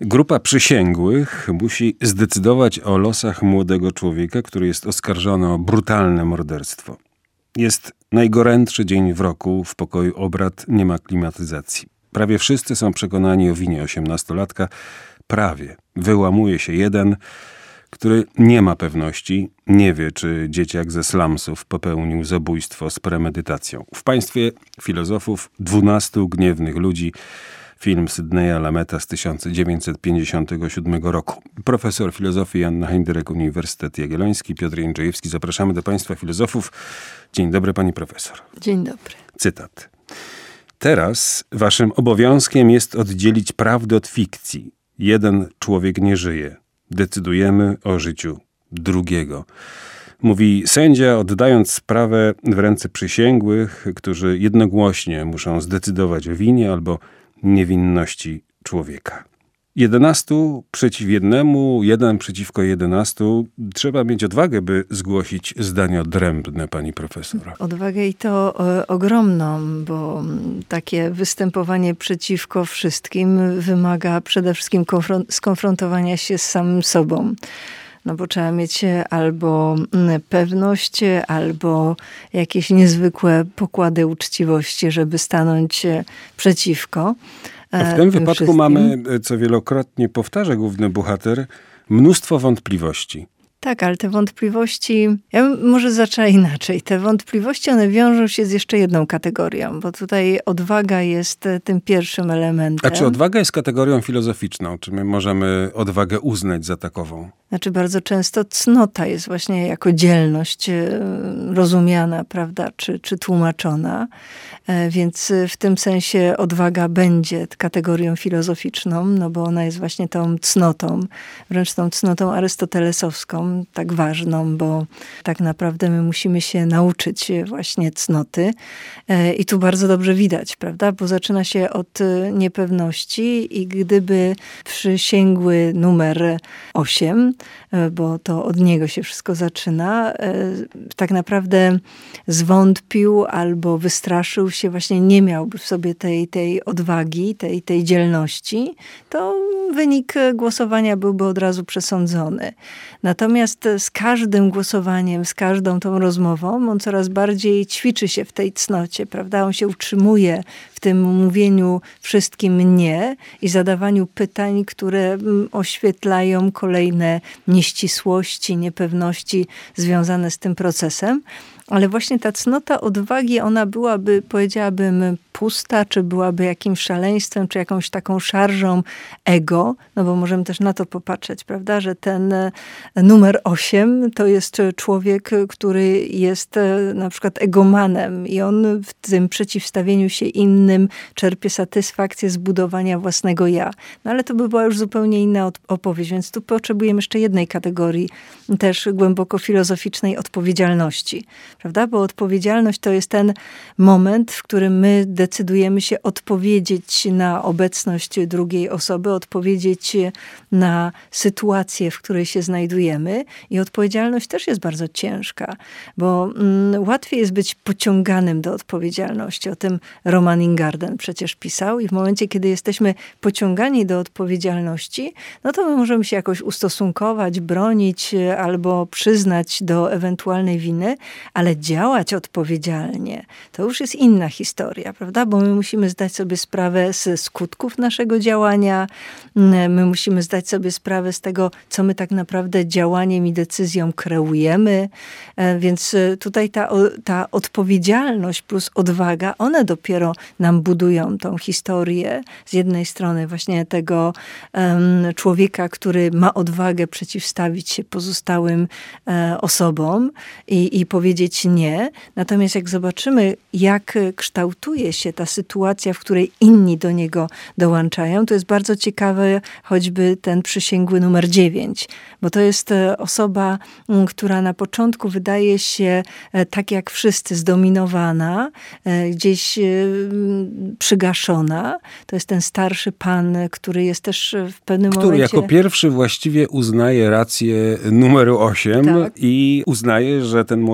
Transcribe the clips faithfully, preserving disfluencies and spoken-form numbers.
Grupa przysięgłych musi zdecydować o losach młodego człowieka, który jest oskarżony o brutalne morderstwo. Jest najgorętszy dzień w roku, w pokoju obrad nie ma klimatyzacji. Prawie wszyscy są przekonani o winie osiemnastolatka. Prawie. Wyłamuje się jeden, który nie ma pewności, nie wie, czy dzieciak ze slumsów popełnił zabójstwo z premedytacją. W państwie filozofów dwunastu gniewnych ludzi. Film Sydneya Lameta z tysiąc dziewięćset pięćdziesiątego siódmego roku. Profesor filozofii Joanna Heinderek, Uniwersytet Jagielloński, Piotr Jędrzejewski. Zapraszamy do państwa filozofów. Dzień dobry, pani profesor. Dzień dobry. Cytat. Teraz waszym obowiązkiem jest oddzielić prawdę od fikcji. Jeden człowiek nie żyje. Decydujemy o życiu drugiego. Mówi sędzia, oddając sprawę w ręce przysięgłych, którzy jednogłośnie muszą zdecydować o winie albo niewinności człowieka. Jedenastu przeciw jednemu, jeden przeciwko jedenastu. Trzeba mieć odwagę, by zgłosić zdanie odrębne, pani profesor. Odwagę i to o, ogromną, bo takie występowanie przeciwko wszystkim wymaga przede wszystkim konfront- skonfrontowania się z samym sobą. No bo trzeba mieć albo pewność, albo jakieś niezwykłe pokłady uczciwości, żeby stanąć przeciwko. A w tym wypadku wszystkim. mamy, co wielokrotnie powtarza główny bohater, mnóstwo wątpliwości. Tak, ale te wątpliwości, ja bym może zaczęła inaczej. Te wątpliwości, one wiążą się z jeszcze jedną kategorią, bo tutaj odwaga jest tym pierwszym elementem. A czy odwaga jest kategorią filozoficzną? Czy my możemy odwagę uznać za takową? Znaczy bardzo często cnota jest właśnie jako dzielność rozumiana, prawda, czy, czy tłumaczona. Więc w tym sensie odwaga będzie kategorią filozoficzną, no bo ona jest właśnie tą cnotą, wręcz tą cnotą arystotelesowską, tak ważną, bo tak naprawdę my musimy się nauczyć właśnie cnoty. I tu bardzo dobrze widać, prawda, bo zaczyna się od niepewności i gdyby przysięgły numer osiem, bo to od niego się wszystko zaczyna, tak naprawdę zwątpił albo wystraszył się, właśnie nie miałby w sobie tej, tej odwagi, tej, tej dzielności, to wynik głosowania byłby od razu przesądzony. Natomiast z każdym głosowaniem, z każdą tą rozmową, on coraz bardziej ćwiczy się w tej cnocie, prawda? On się utrzymuje w tym mówieniu wszystkim nie i zadawaniu pytań, które oświetlają kolejne nieścisłości, niepewności związane z tym procesem. Ale właśnie ta cnota odwagi, ona byłaby, powiedziałabym, pusta, czy byłaby jakimś szaleństwem, czy jakąś taką szarżą ego, no bo możemy też na to popatrzeć, prawda, że ten numer osiem to jest człowiek, który jest na przykład egomanem i on w tym przeciwstawieniu się innym czerpie satysfakcję z budowania własnego ja. No ale to by była już zupełnie inna opowieść, więc tu potrzebujemy jeszcze jednej kategorii, też głęboko filozoficznej odpowiedzialności. Prawda? Bo odpowiedzialność to jest ten moment, w którym my decydujemy się odpowiedzieć na obecność drugiej osoby, odpowiedzieć na sytuację, w której się znajdujemy. I odpowiedzialność też jest bardzo ciężka, bo mm, łatwiej jest być pociąganym do odpowiedzialności. O tym Roman Ingarden przecież pisał. I w momencie, kiedy jesteśmy pociągani do odpowiedzialności, no to my możemy się jakoś ustosunkować, bronić albo przyznać do ewentualnej winy, ale działać odpowiedzialnie, to już jest inna historia, prawda? Bo my musimy zdać sobie sprawę z skutków naszego działania, my musimy zdać sobie sprawę z tego, co my tak naprawdę działaniem i decyzją kreujemy, więc tutaj ta, ta odpowiedzialność plus odwaga, one dopiero nam budują tą historię. Z jednej strony właśnie tego um, człowieka, który ma odwagę przeciwstawić się pozostałym e, osobom i, i powiedzieć nie. Natomiast jak zobaczymy, jak kształtuje się ta sytuacja, w której inni do niego dołączają, to jest bardzo ciekawe choćby ten przysięgły numer dziewięć, bo to jest osoba, która na początku wydaje się tak jak wszyscy zdominowana, gdzieś przygaszona. To jest ten starszy pan, który jest też w pewnym który momencie... Który jako pierwszy właściwie uznaje rację numeru osiem, tak. I uznaje, że ten młody chłopak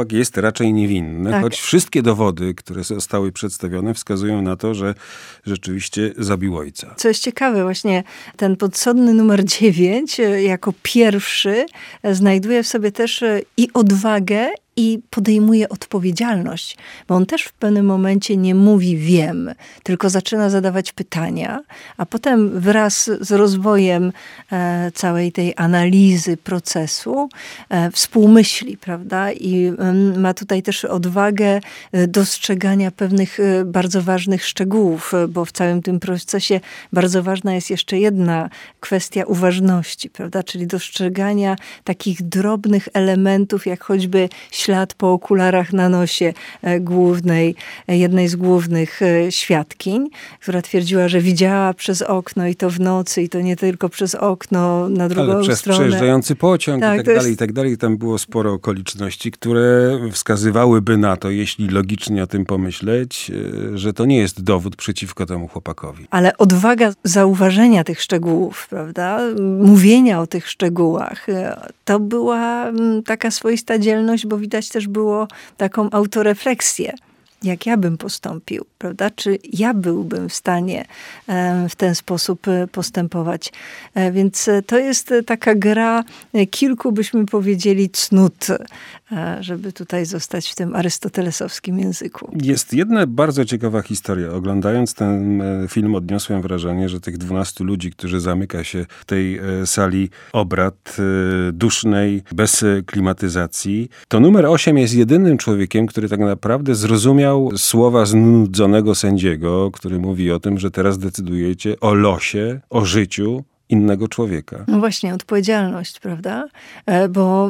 chłopak jest raczej niewinny, tak. choć wszystkie dowody, które zostały przedstawione, wskazują na to, że rzeczywiście zabił ojca. Co jest ciekawe, właśnie ten podsądny numer dziewięć jako pierwszy znajduje w sobie też i odwagę, i podejmuje odpowiedzialność, bo on też w pewnym momencie nie mówi wiem, tylko zaczyna zadawać pytania, a potem wraz z rozwojem e, całej tej analizy procesu e, współmyśli, prawda? I e, ma tutaj też odwagę dostrzegania pewnych e, bardzo ważnych szczegółów, bo w całym tym procesie bardzo ważna jest jeszcze jedna kwestia uważności, prawda? Czyli dostrzegania takich drobnych elementów, jak choćby ślad po okularach na nosie głównej, jednej z głównych świadkiń, która twierdziła, że widziała przez okno i to w nocy, i to nie tylko przez okno na drugą Ale przez stronę. przejeżdżający pociąg tak, i tak dalej, jest... i tak dalej. Tam było sporo okoliczności, które wskazywałyby na to, jeśli logicznie o tym pomyśleć, że to nie jest dowód przeciwko temu chłopakowi. Ale odwaga zauważenia tych szczegółów, prawda? Mówienia o tych szczegółach, to była taka swoista dzielność, bo widać też było taką autorefleksję. Jak ja bym postąpił, prawda? Czy ja byłbym w stanie w ten sposób postępować? Więc to jest taka gra kilku, byśmy powiedzieli, cnót, żeby tutaj zostać w tym arystotelesowskim języku. Jest jedna bardzo ciekawa historia. Oglądając ten film odniosłem wrażenie, że tych dwunastu ludzi, którzy zamyka się w tej sali obrad dusznej, bez klimatyzacji, to numer osiem jest jedynym człowiekiem, który tak naprawdę zrozumiał słowa znudzonego sędziego, który mówi o tym, że teraz decydujecie o losie, o życiu innego człowieka. No właśnie, odpowiedzialność, prawda? Bo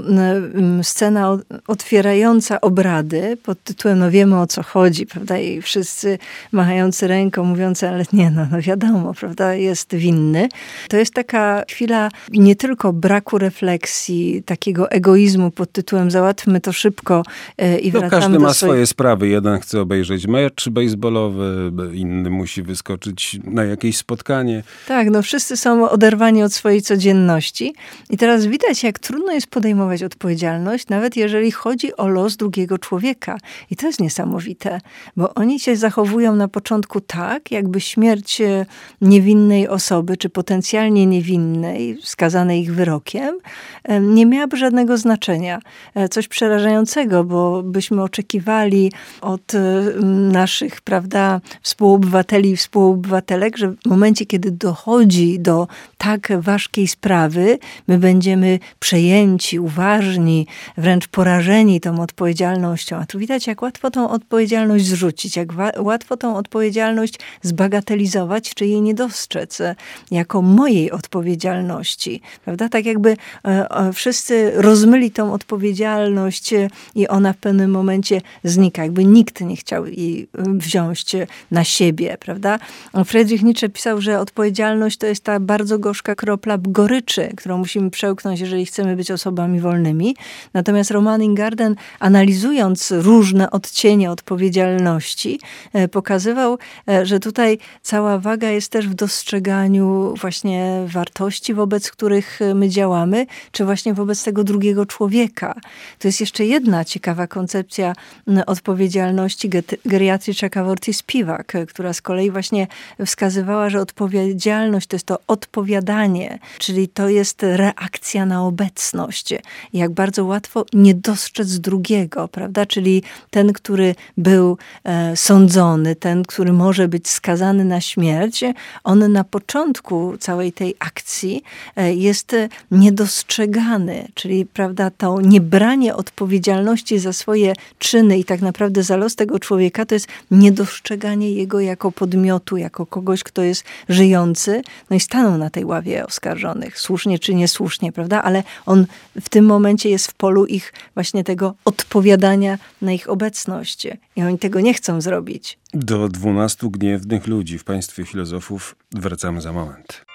scena otwierająca obrady pod tytułem no wiemy o co chodzi, prawda? I wszyscy machający ręką, mówiący, ale nie, no, no wiadomo, prawda? Jest winny. To jest taka chwila nie tylko braku refleksji, takiego egoizmu pod tytułem załatwmy to szybko i no, wracamy każdy do ma swoich... swoje sprawy. Jeden chce obejrzeć mecz baseballowy, inny musi wyskoczyć na jakieś spotkanie. Tak, no wszyscy są oderwani od swojej codzienności. I teraz widać, jak trudno jest podejmować odpowiedzialność, nawet jeżeli chodzi o los drugiego człowieka. I to jest niesamowite, bo oni się zachowują na początku tak, jakby śmierć niewinnej osoby, czy potencjalnie niewinnej, skazanej ich wyrokiem, nie miałaby żadnego znaczenia. Coś przerażającego, bo byśmy oczekiwali od naszych, prawda, współobywateli i współobywatelek, że w momencie, kiedy dochodzi do tak ważkiej sprawy, my będziemy przejęci, uważni, wręcz porażeni tą odpowiedzialnością. A tu widać, jak łatwo tą odpowiedzialność zrzucić, jak wa- łatwo tą odpowiedzialność zbagatelizować, czy jej nie dostrzec jako mojej odpowiedzialności. Prawda? Tak jakby e, e, wszyscy rozmyli tą odpowiedzialność i ona w pewnym momencie znika. Jakby nikt nie chciał jej wziąć na siebie. Prawda? Friedrich Nietzsche pisał, że odpowiedzialność to jest ta bardzo gorzka kropla goryczy, którą musimy przełknąć, jeżeli chcemy być osobami wolnymi. Natomiast Roman Ingarden, analizując różne odcienie odpowiedzialności, pokazywał, że tutaj cała waga jest też w dostrzeganiu właśnie wartości, wobec których my działamy, czy właśnie wobec tego drugiego człowieka. To jest jeszcze jedna ciekawa koncepcja odpowiedzialności Geriatry Chakravorty-Spivak, która z kolei właśnie wskazywała, że odpowiedzialność to jest to odpowiadanie, czyli to jest reakcja na obecność. Jak bardzo łatwo nie dostrzec drugiego, prawda? Czyli ten, który był e, sądzony, ten, który może być skazany na śmierć, on na początku całej tej akcji e, jest niedostrzegany, czyli prawda, to niebranie odpowiedzialności za swoje czyny i tak naprawdę za los tego człowieka, to jest niedostrzeganie jego jako podmiotu, jako kogoś, kto jest żyjący, no i stanął na tej ławie oskarżonych, słusznie czy niesłusznie, prawda? Ale on w tym momencie jest w polu ich właśnie tego odpowiadania na ich obecność. I oni tego nie chcą zrobić. Do dwunastu gniewnych ludzi w państwie filozofów wracamy za moment.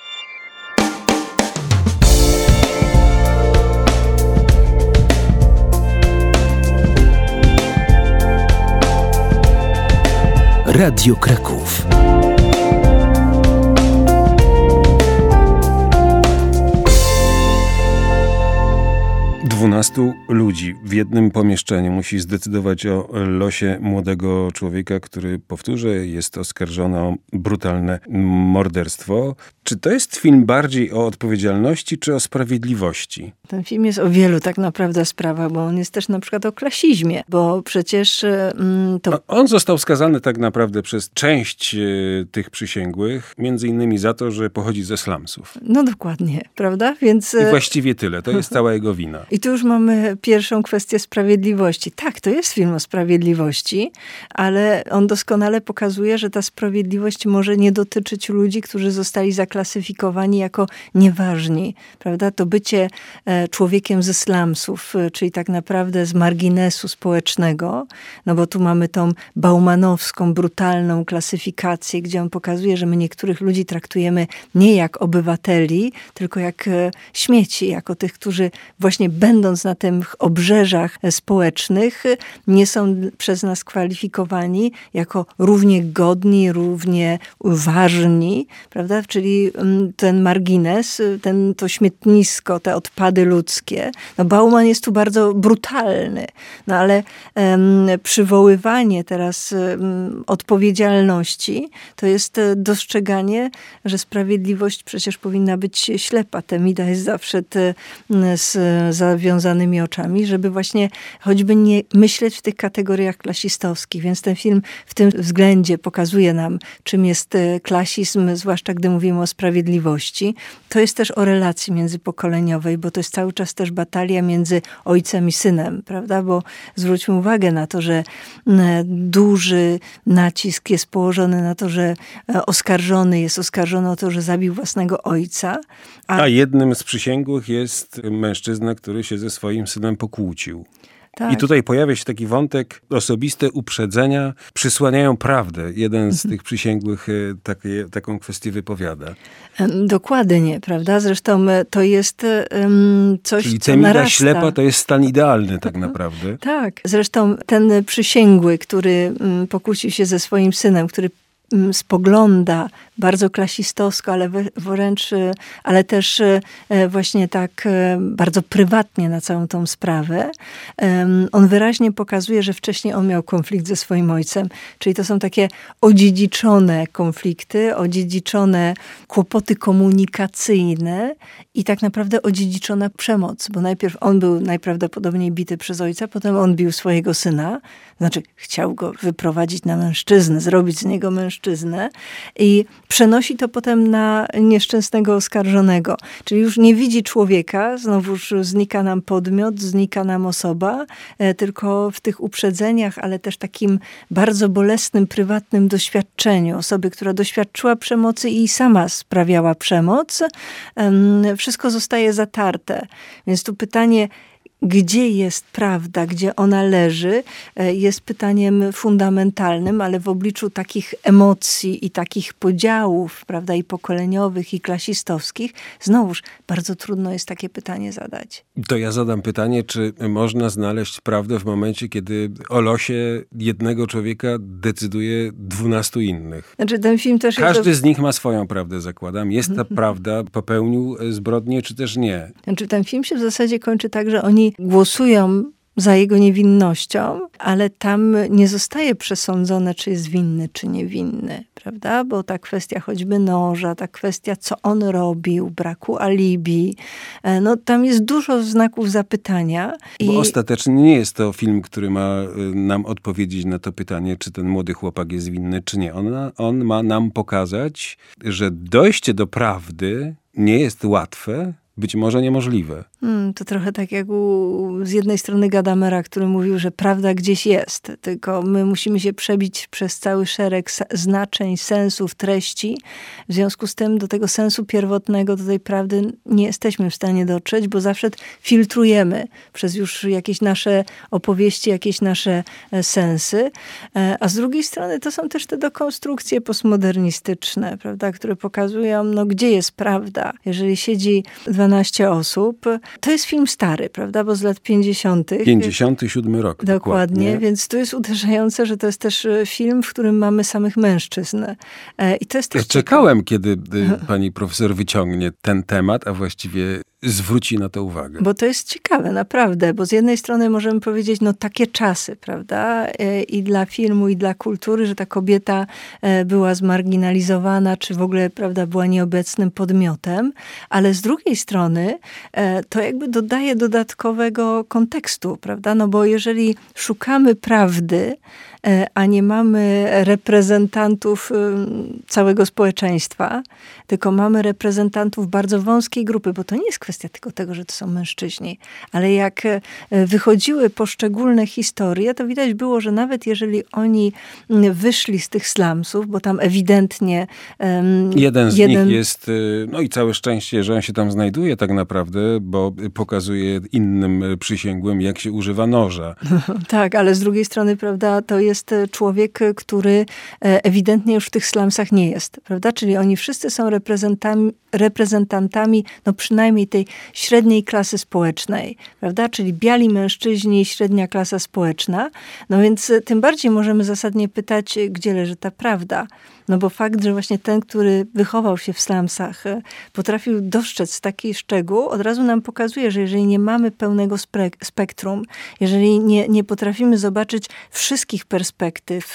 Radio Kraków. dwunastu ludzi w jednym pomieszczeniu musi zdecydować o losie młodego człowieka, który, powtórzę, jest oskarżony o brutalne morderstwo. Czy to jest film bardziej o odpowiedzialności, czy o sprawiedliwości? Ten film jest o wielu tak naprawdę sprawach, bo on jest też na przykład o klasizmie, bo przecież mm, to... On został skazany tak naprawdę przez część y, tych przysięgłych, między innymi za to, że pochodzi ze slumsów. No dokładnie, prawda? Więc... I właściwie tyle. To jest cała jego wina. I tu już mamy pierwszą kwestię sprawiedliwości. Tak, to jest film o sprawiedliwości, ale on doskonale pokazuje, że ta sprawiedliwość może nie dotyczyć ludzi, którzy zostali zaklasyfikowani jako nieważni, prawda? To bycie e, człowiekiem ze slumsów, e, czyli tak naprawdę z marginesu społecznego, no bo tu mamy tą baumanowską, brutalną klasyfikację, gdzie on pokazuje, że my niektórych ludzi traktujemy nie jak obywateli, tylko jak e, śmieci, jako tych, którzy właśnie będąc na tych obrzeżach społecznych, nie są przez nas kwalifikowani jako równie godni, równie ważni, prawda? Czyli ten margines, ten, to śmietnisko, te odpady ludzkie. No Bauman jest tu bardzo brutalny, no ale um, przywoływanie teraz um, odpowiedzialności to jest dostrzeganie, że sprawiedliwość przecież powinna być ślepa. Temida jest zawsze te, z zawiązanymi oczami, żeby właśnie choćby nie myśleć w tych kategoriach klasistowskich. Więc ten film w tym względzie pokazuje nam, czym jest klasizm, zwłaszcza gdy mówimy o sprawiedliwości. To jest też o relacji międzypokoleniowej, bo to jest cały czas też batalia między ojcem i synem, prawda? Bo zwróćmy uwagę na to, że duży nacisk jest położony na to, że oskarżony jest oskarżony o to, że zabił własnego ojca. A, a jednym z przysięgłych jest mężczyzna, który się ze swoim synem pokłócił. Tak. I tutaj pojawia się taki wątek, osobiste uprzedzenia przysłaniają prawdę. Jeden z tych przysięgłych takie, taką kwestię wypowiada. Dokładnie, prawda? Zresztą to jest um, coś, Czyli co Temida narasta. ślepa to jest stan idealny tak naprawdę. Tak. Zresztą ten przysięgły, który pokłócił się ze swoim synem, który spogląda bardzo klasistowsko, ale wręcz, ale też właśnie tak bardzo prywatnie na całą tą sprawę. On wyraźnie pokazuje, że wcześniej on miał konflikt ze swoim ojcem. Czyli to są takie odziedziczone konflikty, odziedziczone kłopoty komunikacyjne i tak naprawdę odziedziczona przemoc. Bo najpierw on był najprawdopodobniej bity przez ojca, potem on bił swojego syna. Znaczy chciał go wyprowadzić na mężczyznę, zrobić z niego mężczyznę i przenosi to potem na nieszczęsnego oskarżonego. Czyli już nie widzi człowieka, znowuż znika nam podmiot, znika nam osoba, e, tylko w tych uprzedzeniach, ale też takim bardzo bolesnym, prywatnym doświadczeniu osoby, która doświadczyła przemocy i sama sprawiała przemoc, e, wszystko zostaje zatarte. Więc tu pytanie, gdzie jest prawda, gdzie ona leży, jest pytaniem fundamentalnym, ale w obliczu takich emocji i takich podziałów, prawda, i pokoleniowych, i klasistowskich, znowuż bardzo trudno jest takie pytanie zadać. To ja zadam pytanie, czy można znaleźć prawdę w momencie, kiedy o losie jednego człowieka decyduje dwunastu innych? Znaczy ten film też Każdy jest... z nich ma swoją prawdę, zakładam. Jest ta prawda, popełnił zbrodnię, czy też nie? Znaczy ten film się w zasadzie kończy tak, że oni głosują za jego niewinnością, ale tam nie zostaje przesądzone, czy jest winny, czy niewinny, prawda? Bo ta kwestia choćby noża, ta kwestia, co on robił, braku alibi, no tam jest dużo znaków zapytania. I... Bo ostatecznie nie jest to film, który ma nam odpowiedzieć na to pytanie, czy ten młody chłopak jest winny, czy nie. On, on ma nam pokazać, że dojście do prawdy nie jest łatwe, być może niemożliwe. Hmm, to trochę tak jak u, z jednej strony Gadamera, który mówił, że prawda gdzieś jest, tylko my musimy się przebić przez cały szereg znaczeń, sensów, treści. W związku z tym do tego sensu pierwotnego, do tej prawdy nie jesteśmy w stanie dotrzeć, bo zawsze filtrujemy przez już jakieś nasze opowieści, jakieś nasze sensy. A z drugiej strony to są też te dekonstrukcje postmodernistyczne, prawda, które pokazują, no gdzie jest prawda. Jeżeli siedzi dwanaście osób, to jest film stary, prawda, bo z lat pięćdziesiątych. pięćdziesiąty siódmy rok. Dokładnie, dokładnie, więc tu jest uderzające, że to jest też film, w którym mamy samych mężczyzn. I to jest też ja czekałem, kiedy pani profesor wyciągnie ten temat, a właściwie zwróci na to uwagę. Bo to jest ciekawe, naprawdę, bo z jednej strony możemy powiedzieć, no takie czasy, prawda, i dla filmu, i dla kultury, że ta kobieta była zmarginalizowana, czy w ogóle, prawda, była nieobecnym podmiotem, ale z drugiej strony to jakby dodaje dodatkowego kontekstu, prawda, no bo jeżeli szukamy prawdy, a nie mamy reprezentantów całego społeczeństwa, tylko mamy reprezentantów bardzo wąskiej grupy, bo to nie jest kwestia tylko tego, że to są mężczyźni, ale jak wychodziły poszczególne historie, to widać było, że nawet jeżeli oni wyszli z tych slumsów, bo tam ewidentnie um, jeden z jeden... nich jest, no i całe szczęście, że on się tam znajduje tak naprawdę, bo pokazuje innym przysięgłym, jak się używa noża. Tak, ale z drugiej strony, prawda, to jest człowiek, który ewidentnie już w tych slumsach nie jest, prawda? Czyli oni wszyscy są reprezentantami, reprezentantami no przynajmniej tej średniej klasy społecznej, prawda? Czyli biali mężczyźni, średnia klasa społeczna. No więc tym bardziej możemy zasadnie pytać, gdzie leży ta prawda. No bo fakt, że właśnie ten, który wychował się w slumsach, potrafił dostrzec taki szczegół, od razu nam pokazuje, że jeżeli nie mamy pełnego spre- spektrum, jeżeli nie, nie potrafimy zobaczyć wszystkich perspektyw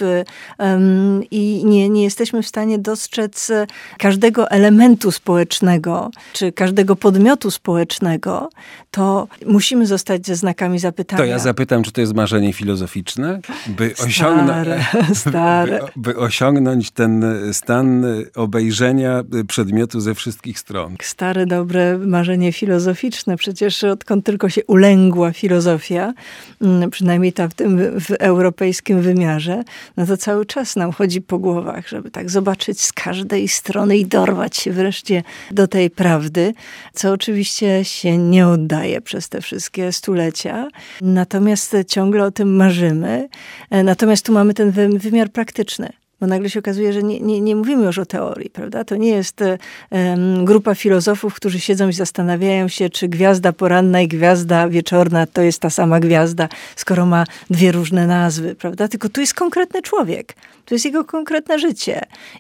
um, i nie, nie jesteśmy w stanie dostrzec każdego elementu społecznego, czy każdego podmiotu społecznego, to musimy zostać ze znakami zapytania. To ja zapytam, czy to jest marzenie filozoficzne? By, osiągna- stare, stare. by, by osiągnąć ten stan obejrzenia przedmiotu ze wszystkich stron. Stare, dobre marzenie filozoficzne. Przecież odkąd tylko się ulęgła filozofia, przynajmniej ta w tym w europejskim wymiarze, no to cały czas nam chodzi po głowach, żeby tak zobaczyć z każdej strony i dorwać się wreszcie do tej prawdy, co oczywiście się nie oddaje przez te wszystkie stulecia. Natomiast ciągle o tym marzymy. Natomiast tu mamy ten wymiar praktyczny. Bo nagle się okazuje, że nie, nie, nie mówimy już o teorii, prawda? To nie jest um, grupa filozofów, którzy siedzą i zastanawiają się, czy gwiazda poranna i gwiazda wieczorna to jest ta sama gwiazda, skoro ma dwie różne nazwy, prawda? Tylko tu jest konkretny człowiek. To jest jego konkretne życie.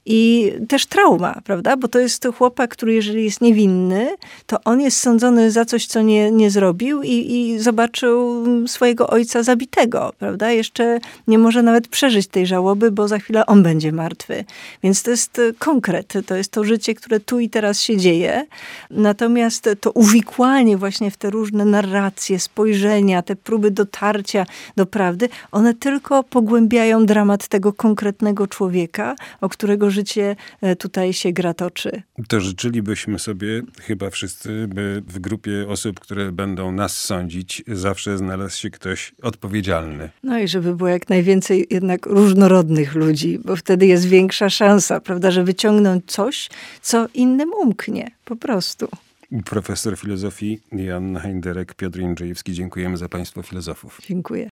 I też trauma, prawda? Bo to jest chłopak, który jeżeli jest niewinny, to on jest sądzony za coś, co nie, nie zrobił i, i zobaczył swojego ojca zabitego, prawda? Jeszcze nie może nawet przeżyć tej żałoby, bo za chwilę on będzie martwy. Więc to jest konkret. To jest to życie, które tu i teraz się dzieje. Natomiast to uwikłanie właśnie w te różne narracje, spojrzenia, te próby dotarcia do prawdy, one tylko pogłębiają dramat tego konkretnego człowieka, o którego życie tutaj się gra toczy. To życzylibyśmy sobie chyba wszyscy, by w grupie osób, które będą nas sądzić, zawsze znalazł się ktoś odpowiedzialny. No i żeby było jak najwięcej jednak różnorodnych ludzi, bo wtedy jest większa szansa, prawda, że wyciągną coś, co innym umknie. Po prostu. Profesor filozofii Joanna Heinderek, Piotr Jędrzejewski. Dziękujemy za państwo filozofów. Dziękuję.